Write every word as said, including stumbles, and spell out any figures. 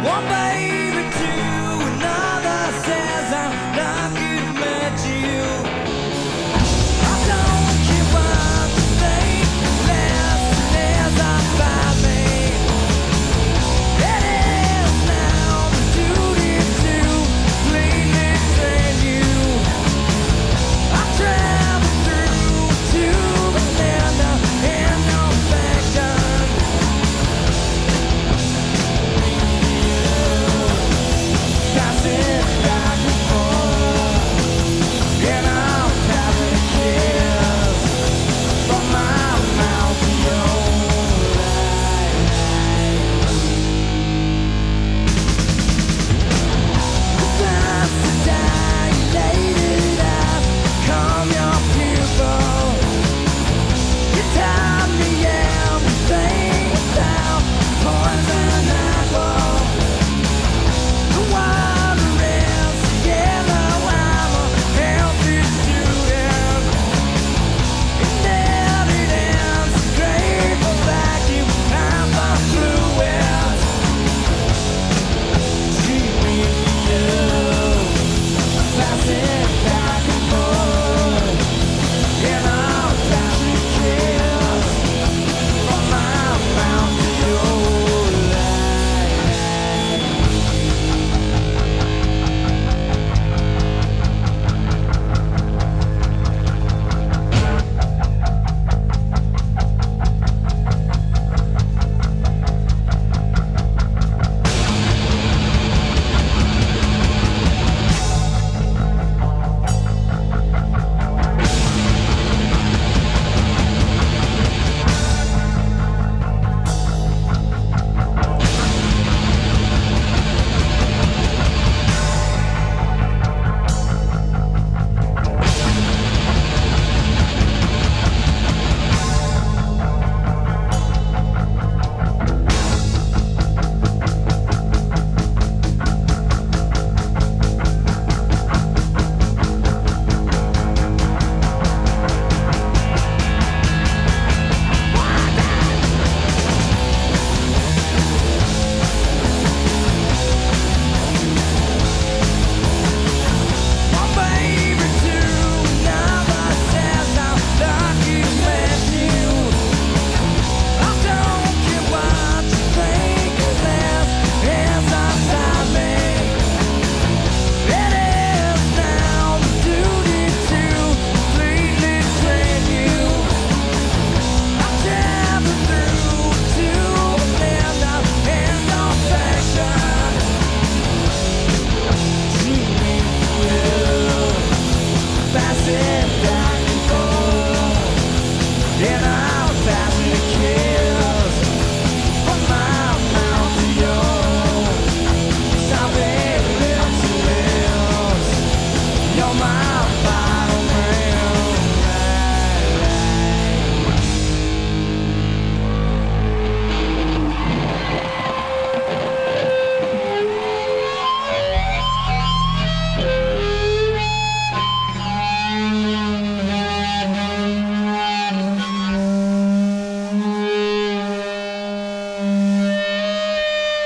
One baby to another says I'm lucky to meet you. I don't care what you think, less as I find me. It is now my duty to completely train you. I travel through to the land of imperfection. Passing back and forth, and I'm having a kiss from my mouth to your life. That's the dilated eyes, calm your pupil. You tell me everything without poison apple. The water is yellow, I'm a healthy student. And evidence, grateful vacuum, I'm the fluid. Treat me for you, passing back and forth, and I'll pass a kiss from my mouth to your life. One baby to another says I'm lucky to meet you. I don't care what you think, 'cause there's hands outside me. It is now my duty to completely train you. I travel through to the land of imperfection. Treat me for you, passing back and forth, and I'll pass a kiss from my mouth to yours. Stop it, lips to lips. You're my